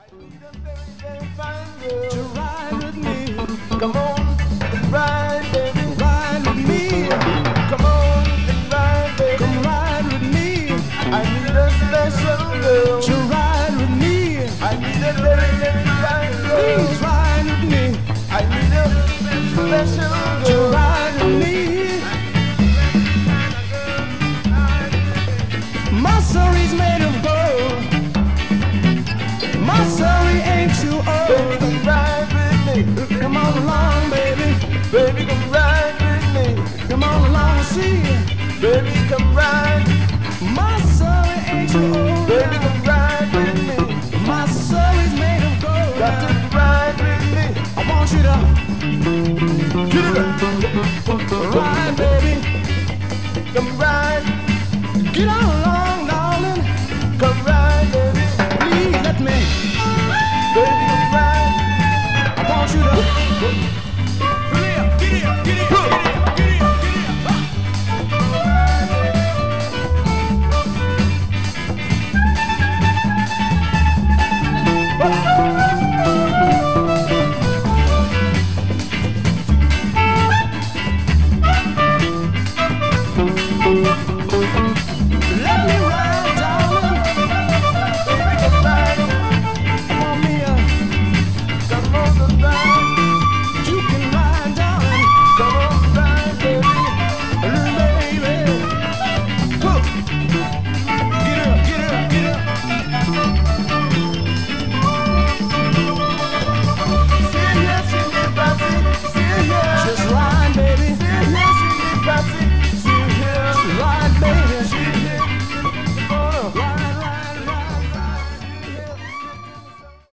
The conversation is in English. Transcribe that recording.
To ride with me. Come on, ride, baby. Ride with me. Come on, ride, baby. Come ride with me. I need a special girl. To ride with me. I need a very, very fine girl. Please ride with me. I need a special To girl. ride with me. My Surrey's made of gold. My Surrey ain't too Baby, old. come ride with me. Come on along, baby. Baby, come ride with me. Come on along and see. Baby, come ride. My Surrey ain't too old. Baby, come ride with me. My Surrey's made of gold. Got to ride with me. I want you to Get it up. ride, baby. Come ride. Get on.